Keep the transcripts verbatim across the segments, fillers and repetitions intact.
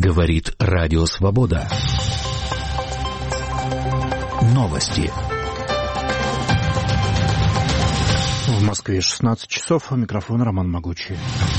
Говорит Радио Свобода. Новости. В Москве шестнадцать часов. Микрофон Роман Могучий.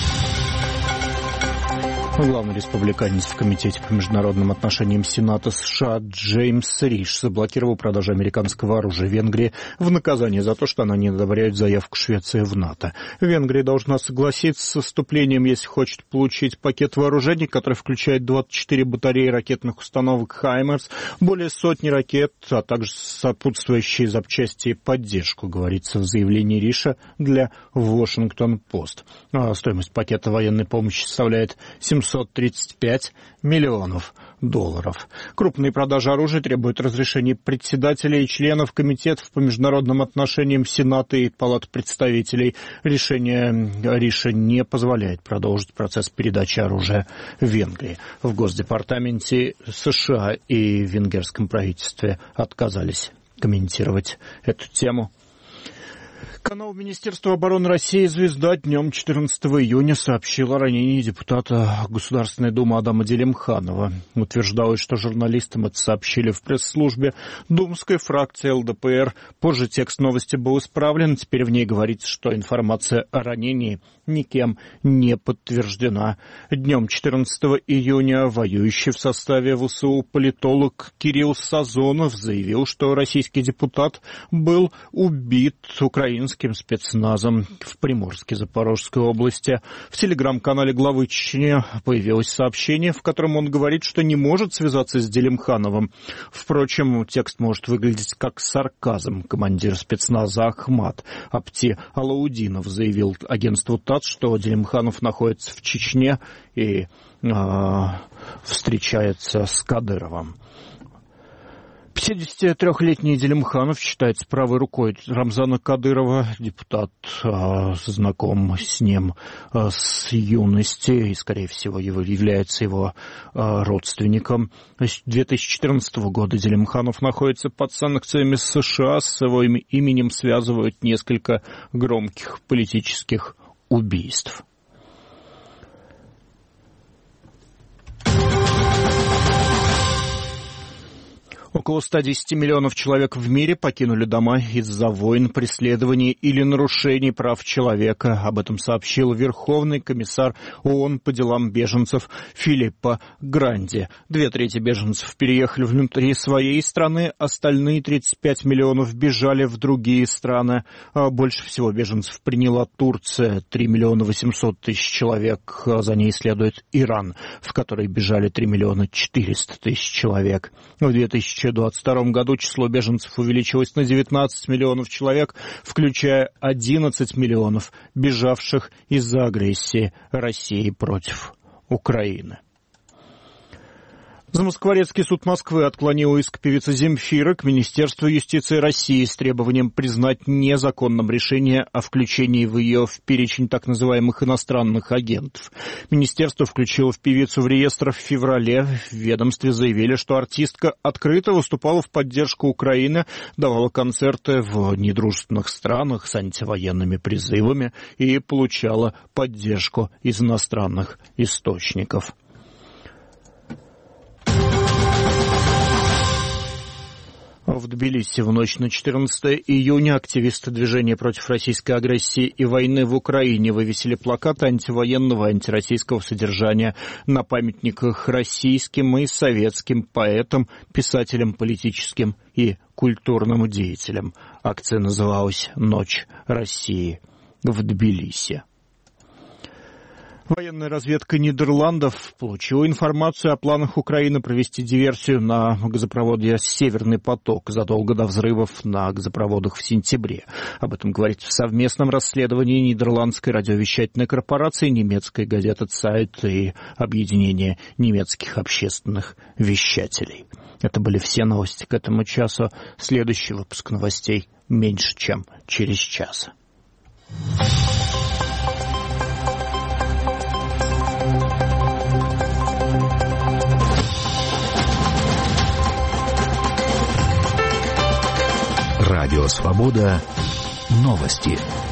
Главный республиканец в Комитете по международным отношениям Сената США Джеймс Риш заблокировал продажу американского оружия Венгрии в наказание за то, что она не одобряет заявку Швеции в НАТО. Венгрия должна согласиться с вступлением, если хочет получить пакет вооружений, который включает двадцать четыре батареи ракетных установок «Хаймерс», более сотни ракет, а также сопутствующие запчасти и поддержку, говорится в заявлении Риша для «Вашингтон-Пост». Стоимость пакета военной помощи составляет семьсот тридцать пять миллионов долларов. Крупные продажи оружия требуют разрешения председателей и членов комитетов по международным отношениям Сената и Палаты представителей. Решение Риша не позволяет продолжить процесс передачи оружия в Венгрии. В Госдепартаменте США и в венгерском правительстве отказались комментировать эту тему. Канал Министерства обороны России «Звезда» днем четырнадцатого июня сообщил о ранении депутата Государственной Думы Адама Делимханова. Утверждалось, что журналистам это сообщили в пресс-службе думской фракции эл дэ пэ эр. Позже текст новости был исправлен. Теперь в ней говорится, что информация о ранении никем не подтверждена. Днем четырнадцатого июня воюющий в составе вэ эс у политолог Кирилл Сазонов заявил, что российский депутат был убит украинским спецназом в Приморске Запорожской области. В телеграм-канале главы Чечни появилось сообщение, в котором он говорит, что не может связаться с Делимхановым. Впрочем, текст может выглядеть как сарказм. Командир спецназа Ахмат Апти Алаудинов заявил агентству ТАСС, что Делимханов находится в Чечне и э, встречается с Кадыровым. пятидесятитрёхлетний Делимханов считается правой рукой Рамзана Кадырова. Депутат э, знаком с ним э, с юности и, скорее всего, его, является его э, родственником. С две тысячи четырнадцатого года Делимханов находится под санкциями США. С его именем связывают несколько громких политических убийств. Около ста десяти миллионов человек в мире покинули дома из-за войн, преследований или нарушений прав человека. Об этом сообщил Верховный комиссар ООН по делам беженцев Филиппо Гранди. Две трети беженцев переехали внутри своей страны, остальные тридцать пять миллионов бежали в другие страны. Больше всего беженцев приняла Турция, три миллиона восемьсот тысяч человек. За ней следует Иран, в который бежали три миллиона четыреста тысяч человек. В две тысячи двадцать втором году число беженцев увеличилось на девятнадцать миллионов человек, включая одиннадцать миллионов бежавших из-за агрессии России против Украины. Замоскворецкий суд Москвы отклонил иск певицы Земфиры к Министерству юстиции России с требованием признать незаконным решение о включении в ее в перечень так называемых иностранных агентов. Министерство включило в певицу в реестр в феврале. В ведомстве заявили, что артистка открыто выступала в поддержку Украины, давала концерты в недружественных странах с антивоенными призывами и получала поддержку из иностранных источников. В Тбилиси в ночь на четырнадцатое июня активисты движения против российской агрессии и войны в Украине вывесили плакаты антивоенного и антироссийского содержания на памятниках российским и советским поэтам, писателям, политическим и культурным деятелям. Акция называлась «Ночь России в Тбилиси». Военная разведка Нидерландов получила информацию о планах Украины провести диверсию на газопроводе «Северный поток» задолго до взрывов на газопроводах в сентябре. Об этом говорится в совместном расследовании Нидерландской радиовещательной корпорации, немецкой газеты «Цайт» и объединения немецких общественных вещателей. Это были все новости к этому часу. Следующий выпуск новостей меньше, чем через час. Радио Свобода. Новости.